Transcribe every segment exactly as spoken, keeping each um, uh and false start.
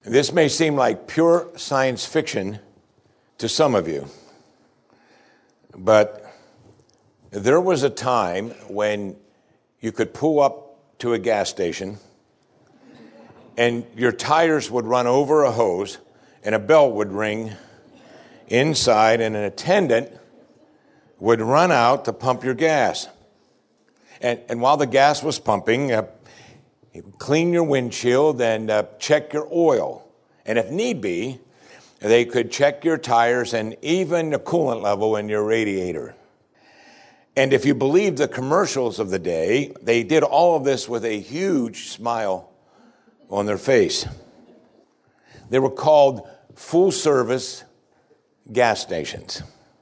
This may seem like pure science fiction to some of you, but there was a time when you could pull up to a gas station and your tires would run over a hose and a bell would ring inside and an attendant would run out to pump your gas. And, and while the gas was pumping, uh, he would clean your windshield and uh, check your oil. And if need be, they could check your tires and even the coolant level in your radiator. And if you believe the commercials of the day, they did all of this with a huge smile on their face. They were called full-service gas stations.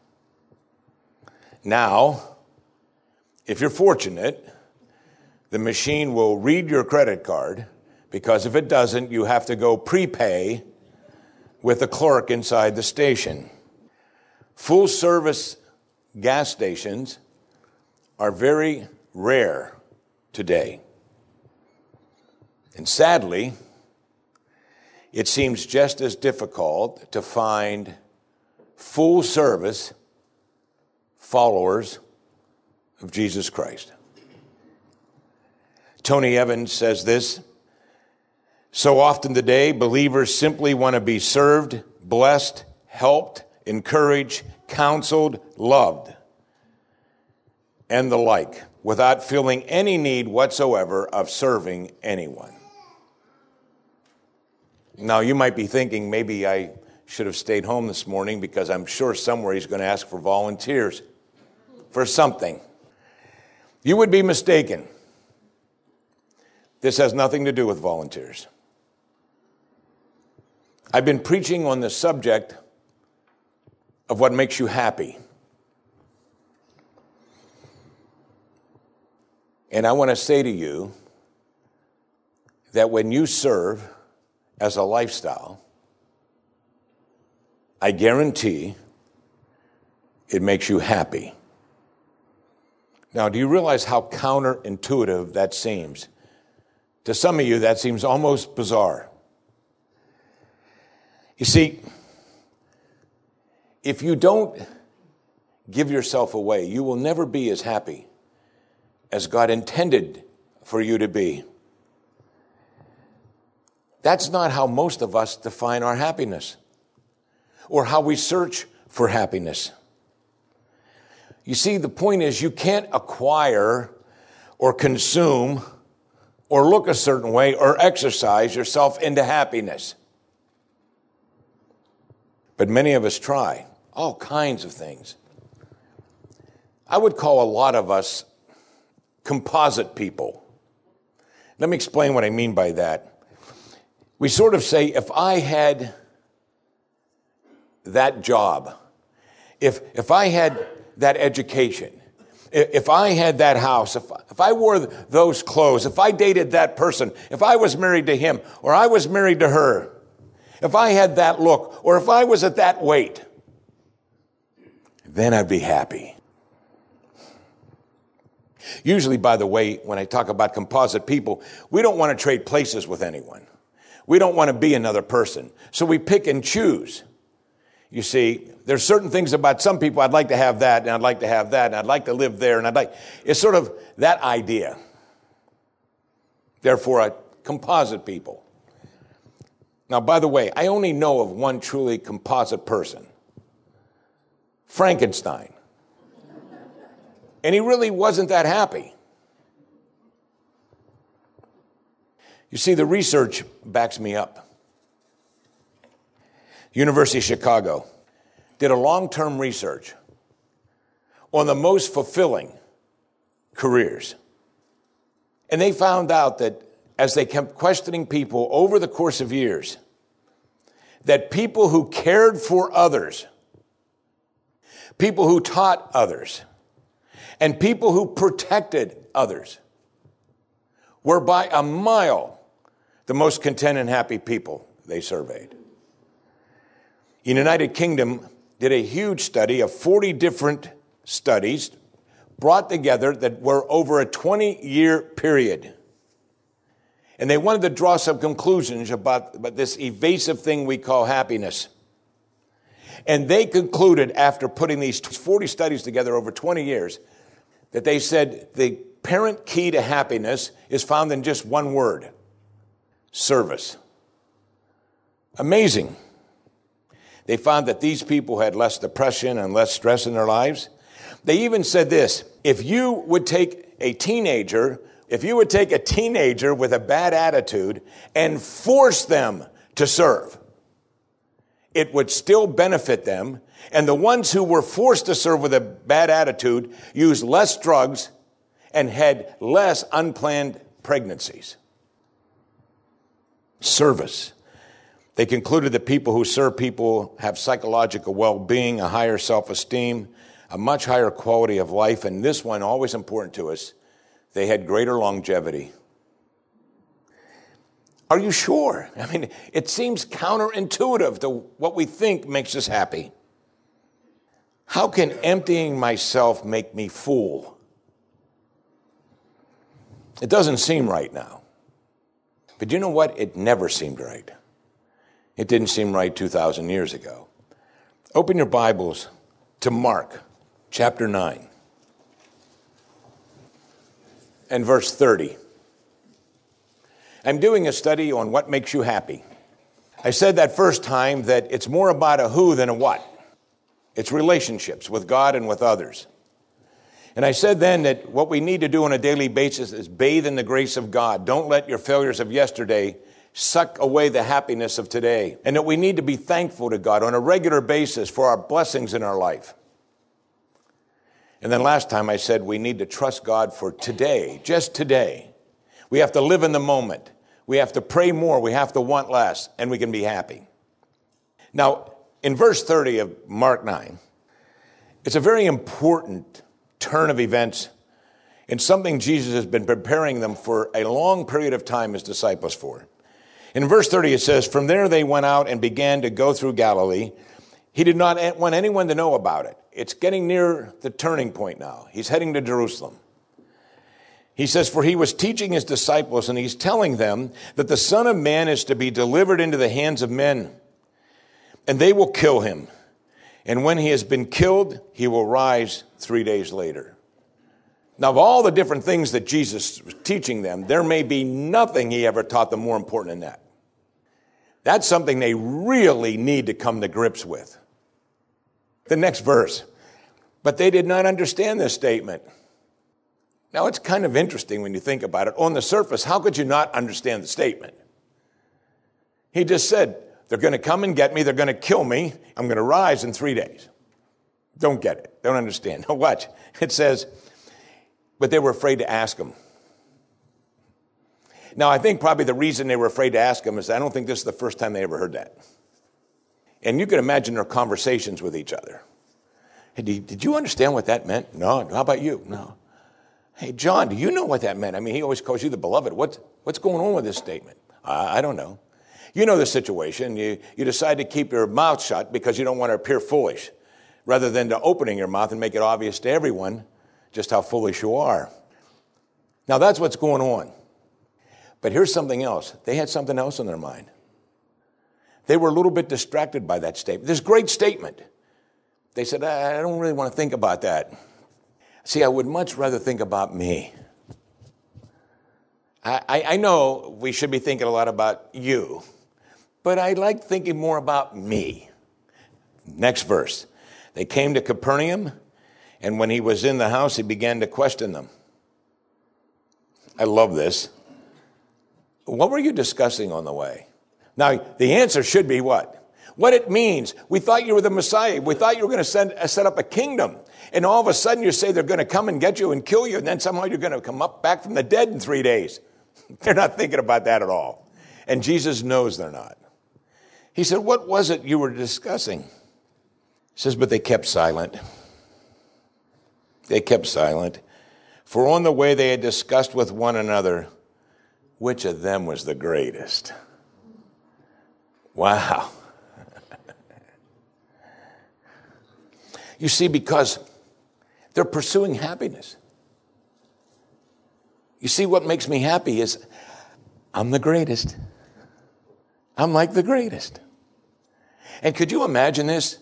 Now, if you're fortunate, the machine will read your credit card, because if it doesn't, you have to go prepay with the clerk inside the station. Full-service gas stations are very rare today. And sadly, it seems just as difficult to find full-service followers of Jesus Christ. Tony Evans says this: so often today, believers simply want to be served, blessed, helped, encouraged, counseled, loved, and the like, without feeling any need whatsoever of serving anyone. Now, you might be thinking, maybe I should have stayed home this morning, because I'm sure somewhere he's going to ask for volunteers for something. You would be mistaken. This has nothing to do with volunteers. I've been preaching on the subject of what makes you happy. And I want to say to you that when you serve as a lifestyle, I guarantee it makes you happy. Now, do you realize how counterintuitive that seems? To some of you, that seems almost bizarre. You see, if you don't give yourself away, you will never be as happy as God intended for you to be. That's not how most of us define our happiness, or how we search for happiness. You see, the point is, you can't acquire or consume or look a certain way or exercise yourself into happiness. But many of us try all kinds of things. I would call a lot of us composite people. Let me explain what I mean by that. We sort of say, if I had that job, if if I had that education, if I had that house, if, if I wore those clothes, if I dated that person, if I was married to him, or I was married to her, if I had that look, or if I was at that weight, then I'd be happy. Usually, by the way, when I talk about composite people, we don't want to trade places with anyone. We don't want to be another person. So we pick and choose. You see, there's certain things about some people, I'd like to have that, and I'd like to have that, and I'd like to live there, and I'd like, it's sort of that idea. Therefore, a composite people. Now, by the way, I only know of one truly composite person, Frankenstein. And he really wasn't that happy. You see, the research backs me up. University of Chicago did a long-term research on the most fulfilling careers. And they found out that as they kept questioning people over the course of years, that people who cared for others, people who taught others, and people who protected others were by a mile the most content and happy people they surveyed. The United Kingdom did a huge study of forty different studies brought together that were over a twenty-year period. And they wanted to draw some conclusions about, about this evasive thing we call happiness. And they concluded, after putting these forty studies together over twenty years, that they said the apparent key to happiness is found in just one word: service. Amazing. They found that these people had less depression and less stress in their lives. They even said this: if you would take a teenager, if you would take a teenager with a bad attitude and force them to serve, it would still benefit them. And the ones who were forced to serve with a bad attitude used less drugs and had less unplanned pregnancies. Service. They concluded that people who serve people have psychological well-being, a higher self-esteem, a much higher quality of life, and this one, always important to us, they had greater longevity. Are you sure? I mean, it seems counterintuitive to what we think makes us happy. How can emptying myself make me full? It doesn't seem right now. But you know what? It never seemed right. It didn't seem right two thousand years ago. Open your Bibles to Mark chapter nine and verse thirty. I'm doing a study on what makes you happy. I said that first time that it's more about a who than a what. It's relationships with God and with others. And I said then that what we need to do on a daily basis is bathe in the grace of God. Don't let your failures of yesterday suck away the happiness of today. And that we need to be thankful to God on a regular basis for our blessings in our life. And then last time I said we need to trust God for today, just today. We have to live in the moment. We have to pray more. We have to want less, and we can be happy. Now, in verse thirty of Mark nine, it's a very important turn of events and something Jesus has been preparing them for a long period of time, his disciples, for. In verse thirty, it says, from there they went out and began to go through Galilee. He did not want anyone to know about it. It's getting near the turning point now. He's heading to Jerusalem. He says, for he was teaching his disciples, and he's telling them that the Son of Man is to be delivered into the hands of men, and they will kill him. And when he has been killed, he will rise three days later. Now, of all the different things that Jesus was teaching them, there may be nothing he ever taught them more important than that. That's something they really need to come to grips with. The next verse. But they did not understand this statement. Now, it's kind of interesting when you think about it. On the surface, how could you not understand the statement? He just said, they're going to come and get me. They're going to kill me. I'm going to rise in three days. Don't get it. Don't understand. Now, watch. It says, but they were afraid to ask him. Now, I think probably the reason they were afraid to ask him is I don't think this is the first time they ever heard that. And you can imagine their conversations with each other. Hey, did you understand what that meant? No. How about you? No. Hey, John, do you know what that meant? I mean, he always calls you the beloved. What's, what's going on with this statement? I, I don't know. You know the situation. You, you decide to keep your mouth shut because you don't want to appear foolish, rather than to opening your mouth and make it obvious to everyone just how foolish you are. Now, that's what's going on. But here's something else. They had something else in their mind. They were a little bit distracted by that statement. This great statement. They said, I don't really want to think about that. See, I would much rather think about me. I, I, I know we should be thinking a lot about you, but I like thinking more about me. Next verse. They came to Capernaum, and when he was in the house, he began to question them. I love this. What were you discussing on the way? Now, the answer should be what? What it means. We thought you were the Messiah. We thought you were going to send, uh, set up a kingdom. And all of a sudden you say they're going to come and get you and kill you, and then somehow you're going to come up back from the dead in three days. They're not thinking about that at all. And Jesus knows they're not. He said, what was it you were discussing? He says, but they kept silent. They kept silent. For on the way they had discussed with one another which of them was the greatest. Wow. You see, because they're pursuing happiness. You see, what makes me happy is I'm the greatest. I'm like the greatest. And could you imagine this?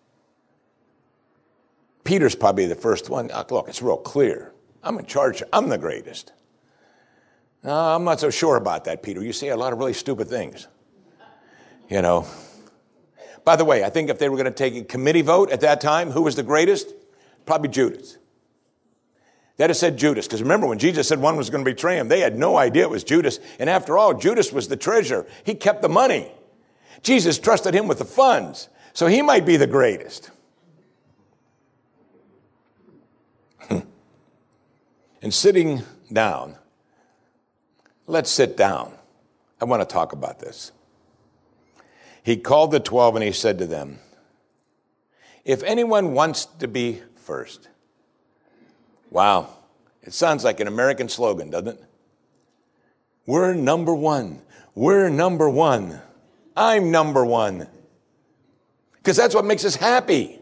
Peter's probably the first one. Look, it's real clear. I'm in charge. I'm the greatest. No, I'm not so sure about that, Peter. You say a lot of really stupid things. You know. By the way, I think if they were going to take a committee vote at that time, who was the greatest? Probably Judas. They'd have said Judas, because remember when Jesus said one was going to betray him, they had no idea it was Judas. And after all, Judas was the treasurer. He kept the money. Jesus trusted him with the funds, so he might be the greatest. And sitting down, let's sit down. I want to talk about this. He called the twelve and he said to them, if anyone wants to be first. Wow, it sounds like an American slogan, doesn't it? We're number one. We're number one. I'm number one. Because that's what makes us happy.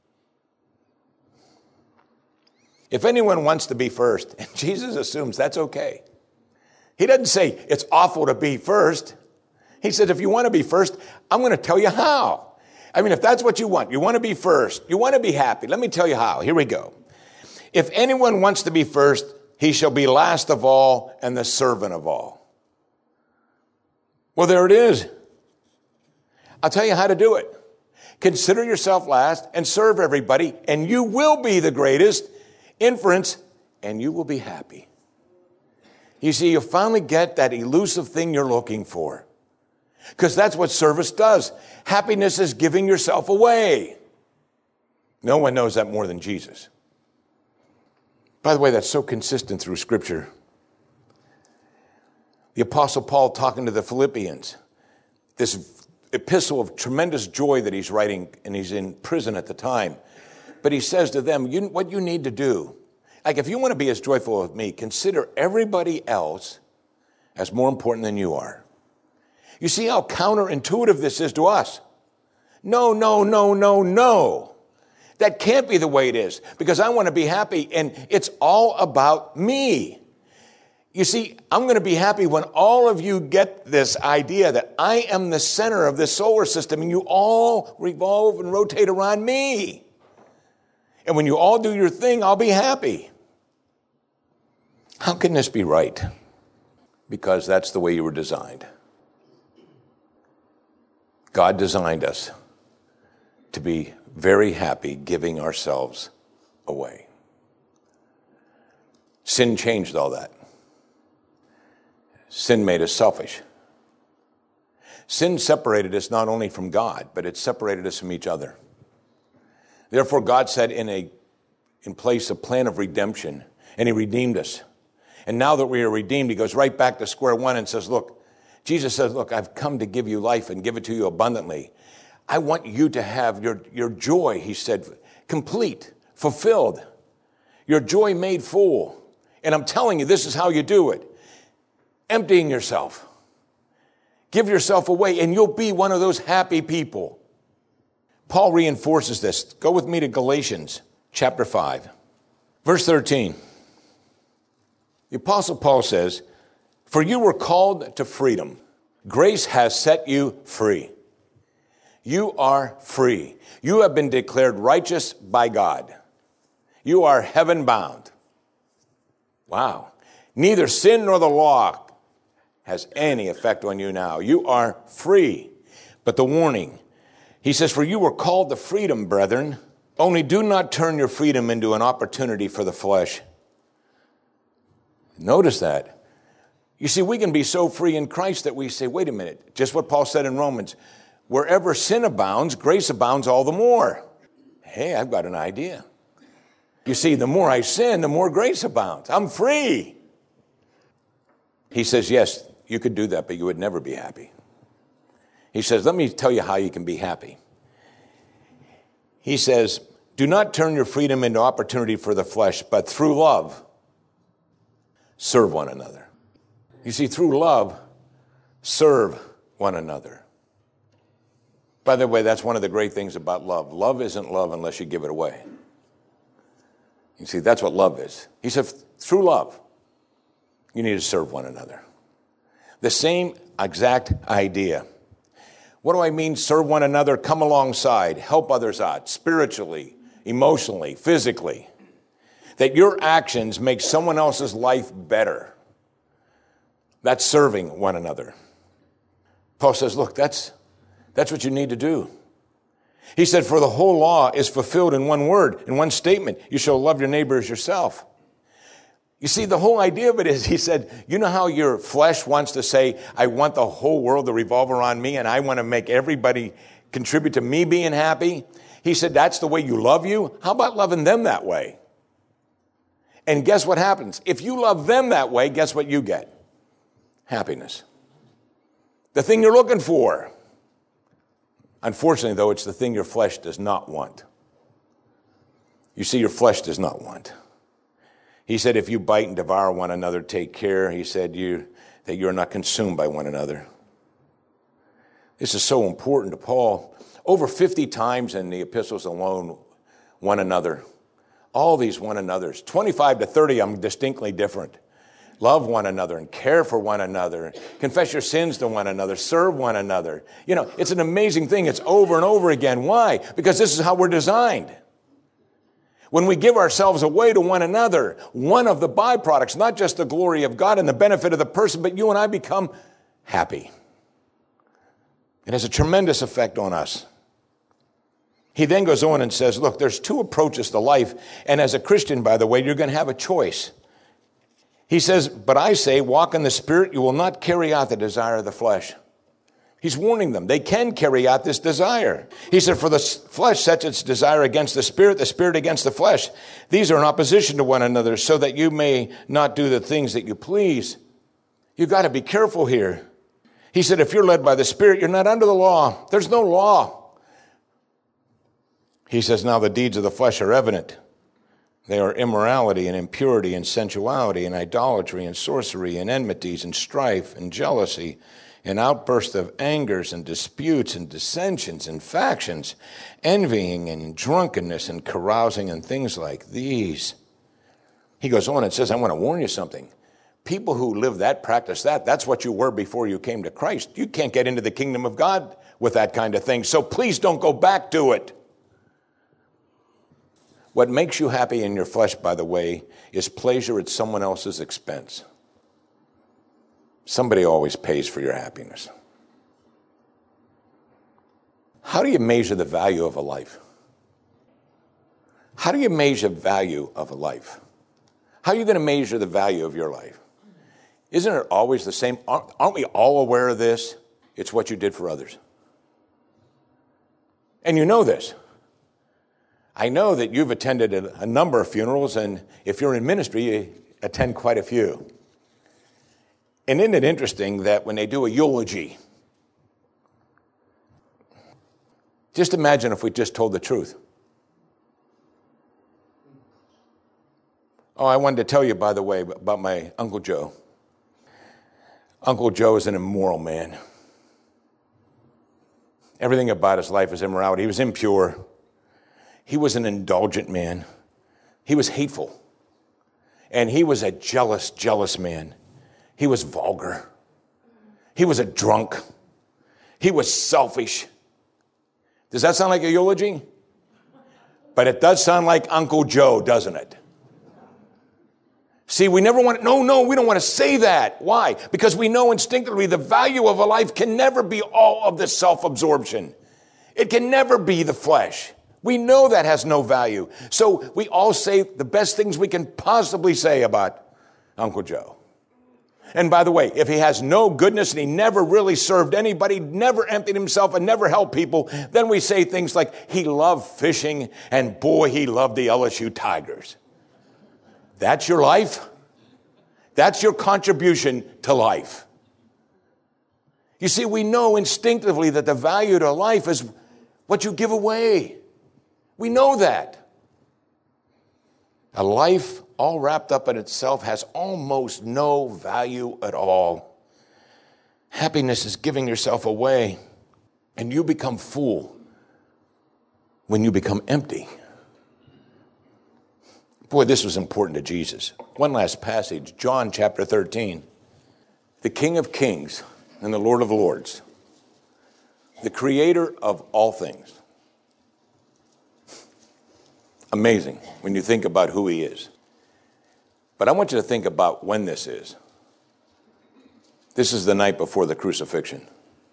If anyone wants to be first, and Jesus assumes that's okay. He doesn't say it's awful to be first. He said, if you want to be first, I'm going to tell you how. I mean, if that's what you want, you want to be first, you want to be happy, let me tell you how. Here we go. If anyone wants to be first, he shall be last of all and the servant of all. Well, there it is. I'll tell you how to do it. Consider yourself last and serve everybody, and you will be the greatest. Inference, and you will be happy. You see, you'll finally get that elusive thing you're looking for. Because that's what service does. Happiness is giving yourself away. No one knows that more than Jesus. By the way, that's so consistent through Scripture. The Apostle Paul talking to the Philippians, this epistle of tremendous joy that he's writing, and he's in prison at the time. But he says to them, you, what you need to do, like if you want to be as joyful as me, consider everybody else as more important than you are. You see how counterintuitive this is to us? No, no, no, no, no. That can't be the way it is, because I want to be happy, and it's all about me. You see, I'm going to be happy when all of you get this idea that I am the center of this solar system, and you all revolve and rotate around me. And when you all do your thing, I'll be happy. How can this be right? Because that's the way you were designed. God designed us to be very happy giving ourselves away. Sin changed all that. Sin made us selfish. Sin separated us not only from God, but it separated us from each other. Therefore, God set in a in place a plan of redemption, and he redeemed us. And now that we are redeemed, he goes right back to square one and says, look, Jesus says, look, I've come to give you life and give it to you abundantly. I want you to have your, your joy, he said, complete, fulfilled, your joy made full. And I'm telling you, this is how you do it. Emptying yourself. Give yourself away, and you'll be one of those happy people. Paul reinforces this. Go with me to Galatians chapter five, verse thirteen. The Apostle Paul says, for you were called to freedom. Grace has set you free. You are free. You have been declared righteous by God. You are heaven bound. Wow. Neither sin nor the law has any effect on you now. You are free. But the warning, he says, for you were called to freedom, brethren. Only do not turn your freedom into an opportunity for the flesh. Notice that. You see, we can be so free in Christ that we say, wait a minute, just what Paul said in Romans, wherever sin abounds, grace abounds all the more. Hey, I've got an idea. You see, the more I sin, the more grace abounds. I'm free. He says, yes, you could do that, but you would never be happy. He says, let me tell you how you can be happy. He says, do not turn your freedom into opportunity for the flesh, but through love, serve one another. You see, through love, serve one another. By the way, that's one of the great things about love. Love isn't love unless you give it away. You see, that's what love is. He said, through love, you need to serve one another. The same exact idea. What do I mean, serve one another, come alongside, help others out, spiritually, emotionally, physically? That your actions make someone else's life better. That's serving one another. Paul says, look, that's, that's what you need to do. He said, for the whole law is fulfilled in one word, in one statement. You shall love your neighbor as yourself. You see, the whole idea of it is, he said, you know how your flesh wants to say, I want the whole world to revolve around me and I want to make everybody contribute to me being happy? He said, that's the way you love you? How about loving them that way? And guess what happens? If you love them that way, guess what you get? Happiness. The thing you're looking for. Unfortunately, though, it's the thing your flesh does not want. You see, your flesh does not want. He said, if you bite and devour one another, take care. He said you, that you are not consumed by one another. This is so important to Paul. Over fifty times in the epistles alone, one another. All these one another's. twenty-five to thirty of them distinctly different. Love one another and care for one another. Confess your sins to one another. Serve one another. You know, it's an amazing thing. It's over and over again. Why? Because this is how we're designed. When we give ourselves away to one another, one of the byproducts, not just the glory of God and the benefit of the person, but you and I become happy. It has a tremendous effect on us. He then goes on and says, look, there's two approaches to life. And as a Christian, by the way, you're going to have a choice. He says, but I say, walk in the Spirit, you will not carry out the desire of the flesh. He's warning them. They can carry out this desire. He said, for the flesh sets its desire against the Spirit, the Spirit against the flesh. These are in opposition to one another, so that you may not do the things that you please. You've got to be careful here. He said, if you're led by the Spirit, you're not under the law. There's no law. He says, now the deeds of the flesh are evident. They are immorality and impurity and sensuality and idolatry and sorcery and enmities and strife and jealousy and outbursts of angers and disputes and dissensions and factions, envying and drunkenness and carousing and things like these. He goes on and says, I want to warn you something. People who live that, practice that, that's what you were before you came to Christ. You can't get into the kingdom of God with that kind of thing. So please don't go back to it. What makes you happy in your flesh, by the way, is pleasure at someone else's expense. Somebody always pays for your happiness. How do you measure the value of a life? How do you measure the value of a life? How are you going to measure the value of your life? Isn't it always the same? Aren't, aren't we all aware of this? It's what you did for others. And you know this. I know that you've attended a, a number of funerals, and if you're in ministry, you attend quite a few. And isn't it interesting that when they do a eulogy, just imagine if we just told the truth. Oh, I wanted to tell you, by the way, about my Uncle Joe. Uncle Joe is an immoral man. Everything about his life is immorality. He was impure. He was an indulgent man. He was hateful. And he was a jealous, jealous man. He was vulgar. He was a drunk. He was selfish. Does that sound like a eulogy? But it does sound like Uncle Joe, doesn't it? See, we never want to, no, no, we don't want to say that. Why? Because we know instinctively the value of a life can never be all of the self-absorption. It can never be the flesh. We know that has no value. So we all say the best things we can possibly say about Uncle Joe. And by the way, if he has no goodness and he never really served anybody, never emptied himself and never helped people, then we say things like he loved fishing and boy, he loved the L S U Tigers. That's your life? That's your contribution to life. You see, we know instinctively that the value to life is what you give away. We know that. A life all wrapped up in itself has almost no value at all. Happiness is giving yourself away, and you become full when you become empty. Boy, this was important to Jesus. One last passage, John chapter thirteen. the King of Kings and the Lord of Lords, the creator of all things. Amazing when you think about who he is. But I want you to think about when this is. This is the night before the crucifixion.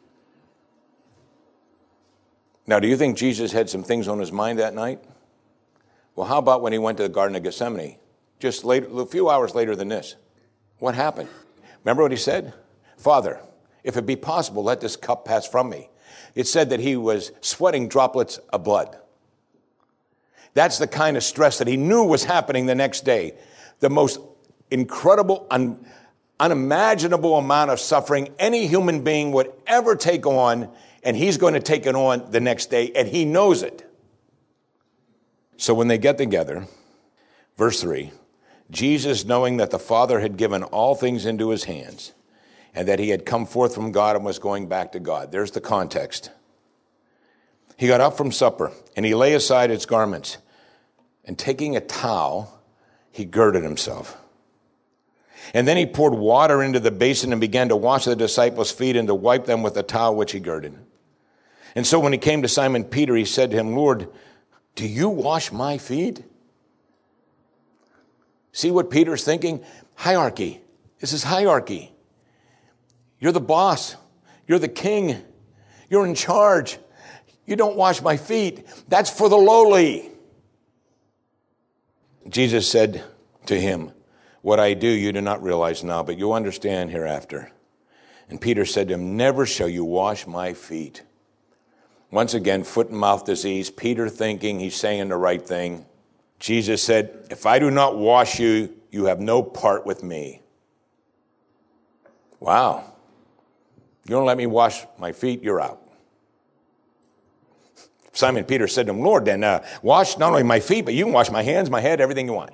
Now, do you think Jesus had some things on his mind that night? Well, how about when he went to the Garden of Gethsemane? Just later, a few hours later than this. What happened? Remember what he said? Father, if it be possible, let this cup pass from me. It said that he was sweating droplets of blood. That's the kind of stress that he knew was happening the next day. The most incredible, un, unimaginable amount of suffering any human being would ever take on, and he's going to take it on the next day, and he knows it. So when they get together, verse three, Jesus, knowing that the Father had given all things into his hands, and that he had come forth from God and was going back to God. There's the context. He got up from supper, and he lay aside his garments, and taking a towel, he girded himself. And then he poured water into the basin and began to wash the disciples' feet and to wipe them with the towel which he girded. And so when he came to Simon Peter, he said to him, Lord, do you wash my feet? See what Peter's thinking? Hierarchy. This is hierarchy. You're the boss. You're the king. You're in charge. You don't wash my feet. That's for the lowly. Jesus said to him, what I do you do not realize now, but you'll understand hereafter. And Peter said to him, never shall you wash my feet. Once again, foot and mouth disease. Peter thinking he's saying the right thing. Jesus said, if I do not wash you, you have no part with me. Wow. You don't let me wash my feet, you're out. Simon Peter said to him, Lord, then uh, wash not only my feet, but you can wash my hands, my head, everything you want.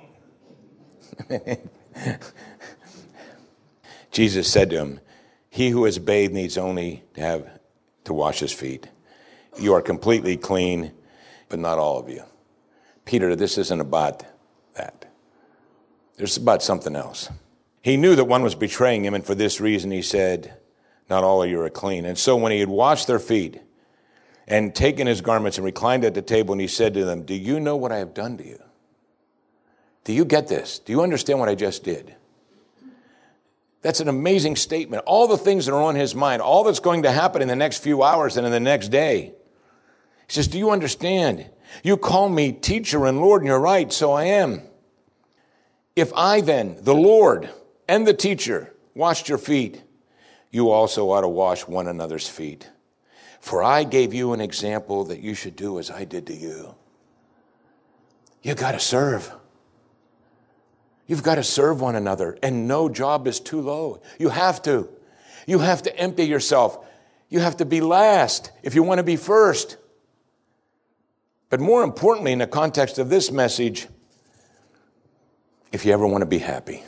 Jesus said to him, he who is bathed needs only to have to wash his feet. You are completely clean, but not all of you. Peter, this isn't about that. This is about something else. He knew that one was betraying him, and for this reason he said, not all of you are clean. And so when he had washed their feet and taken his garments and reclined at the table, and he said to them, do you know what I have done to you? Do you get this? Do you understand what I just did? That's an amazing statement. All the things that are on his mind, all that's going to happen in the next few hours and in the next day. He says, do you understand? You call me teacher and Lord, and you're right, so I am. If I then, the Lord and the teacher, washed your feet, you also ought to wash one another's feet. For I gave you an example that you should do as I did to you. You got to serve. You've got to serve one another, and no job is too low. You have to. You have to empty yourself. You have to be last if you want to be first. But more importantly, in the context of this message, if you ever want to be happy.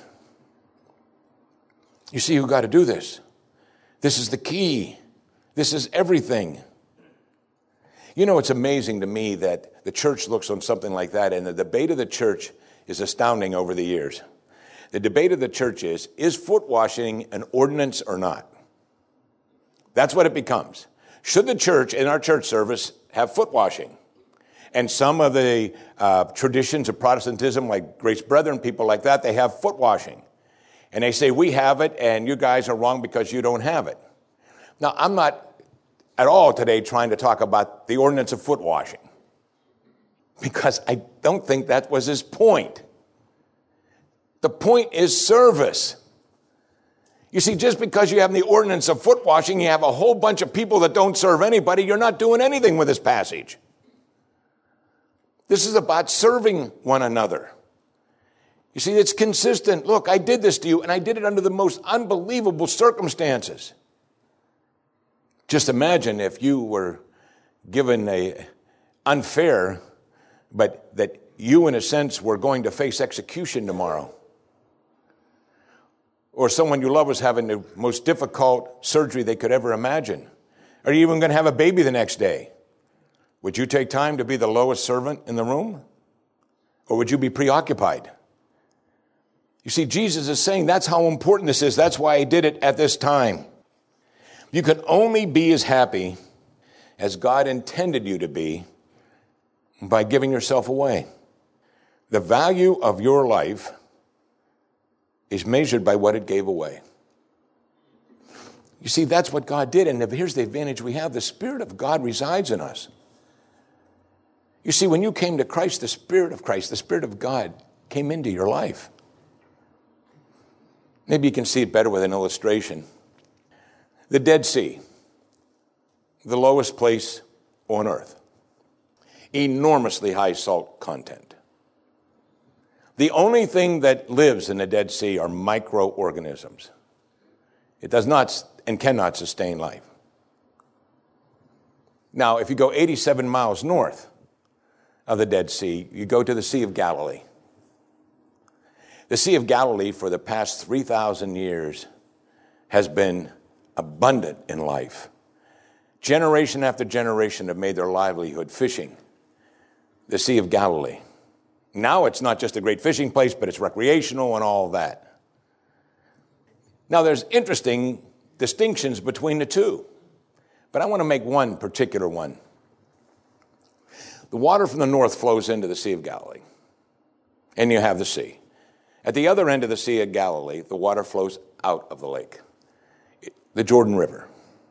You see, you've got to do this. This is the key. This is everything. You know, it's amazing to me that the church looks on something like that, and the debate of the church is astounding over the years. The debate of the church is, is foot washing an ordinance or not? That's what it becomes. Should the church, in our church service, have foot washing? And some of the uh, traditions of Protestantism, like Grace Brethren, people like that, they have foot washing. And they say, we have it, and you guys are wrong because you don't have it. Now, I'm not at all today trying to talk about the ordinance of foot washing, because I don't think that was his point. The point is service. You see, just because you have the ordinance of foot washing, you have a whole bunch of people that don't serve anybody, you're not doing anything with this passage. This is about serving one another. You see, it's consistent. Look, I did this to you, and I did it under the most unbelievable circumstances. Just imagine if you were given a unfair, but that you, in a sense, were going to face execution tomorrow. Or someone you love was having the most difficult surgery they could ever imagine. Are you even going to have a baby the next day? Would you take time to be the lowest servant in the room? Or would you be preoccupied? You You see, Jesus is saying that's how important this is. That's why he did it at this time. You can only be as happy as God intended you to be by giving yourself away. The value of your life is measured by what it gave away. You see, that's what God did, and here's the advantage we have. The Spirit of God resides in us. You see, when you came to Christ, the Spirit of Christ, the Spirit of God came into your life. Maybe you can see it better with an illustration. The Dead Sea, the lowest place on earth. Enormously high salt content. The only thing that lives in the Dead Sea are microorganisms. It does not and cannot sustain life. Now, if you go eighty-seven miles north of the Dead Sea, you go to the Sea of Galilee. The Sea of Galilee for the past three thousand years has been abundant in life. Generation after generation have made their livelihood fishing. The Sea of Galilee. Now it's not just a great fishing place, but it's recreational and all of that. Now there's interesting distinctions between the two, but I want to make one particular one. The water from the north flows into the Sea of Galilee, and you have the sea. At the other end of the Sea of Galilee, the water flows out of the lake, the Jordan River.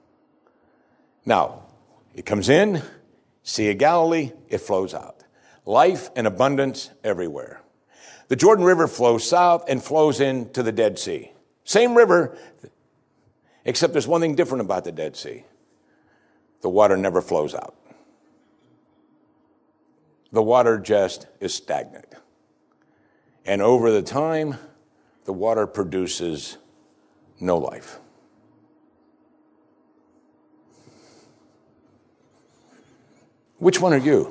Now, it comes in, Sea of Galilee, it flows out. Life and abundance everywhere. The Jordan River flows south and flows into the Dead Sea. Same river, except there's one thing different about the Dead Sea. The water never flows out. The water just is stagnant. And over the time, the water produces no life. Which one are you?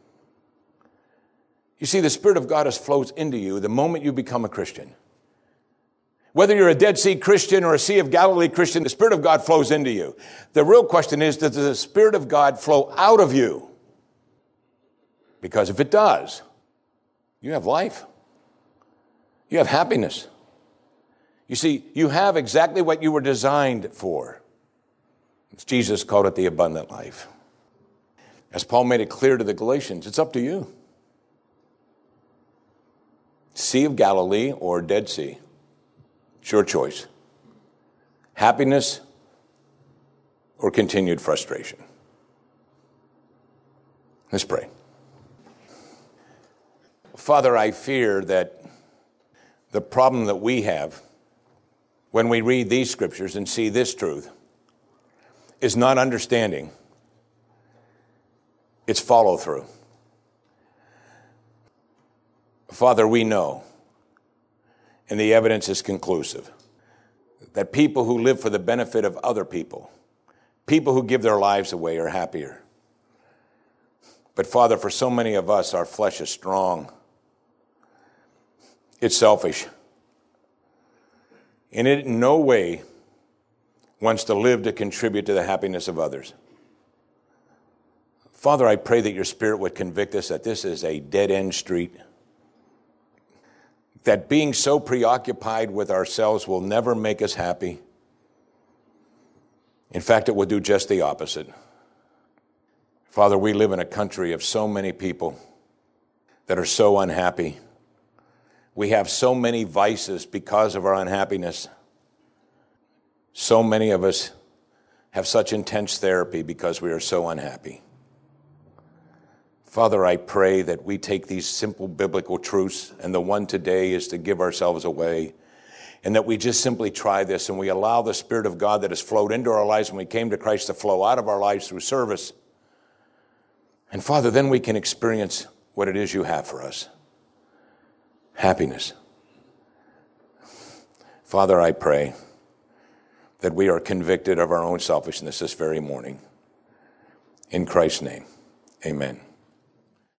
You see, the Spirit of God has flows into you the moment you become a Christian. Whether you're a Dead Sea Christian or a Sea of Galilee Christian, the Spirit of God flows into you. The real question is, does the Spirit of God flow out of you? Because if it does, you have life. You have happiness. You see, you have exactly what you were designed for. Jesus called it the abundant life. As Paul made it clear to the Galatians, it's up to you. Sea of Galilee or Dead Sea. It's your choice. Happiness or continued frustration. Let's pray. Father, I fear that the problem that we have when we read these scriptures and see this truth is not understanding. It's follow through. Father, we know, and the evidence is conclusive, that people who live for the benefit of other people, people who give their lives away are happier. But Father, for so many of us, our flesh is strong. It's selfish. And it in no way wants to live to contribute to the happiness of others. Father, I pray that your Spirit would convict us that this is a dead-end street, that being so preoccupied with ourselves will never make us happy. In fact, it will do just the opposite. Father, we live in a country of so many people that are so unhappy. We have so many vices because of our unhappiness. So many of us have such intense therapy because we are so unhappy. Father, I pray that we take these simple biblical truths, and the one today is to give ourselves away, and that we just simply try this, and we allow the Spirit of God that has flowed into our lives when we came to Christ to flow out of our lives through service. And Father, then we can experience what it is you have for us. Happiness. Father, I pray that we are convicted of our own selfishness this very morning. In Christ's name, amen.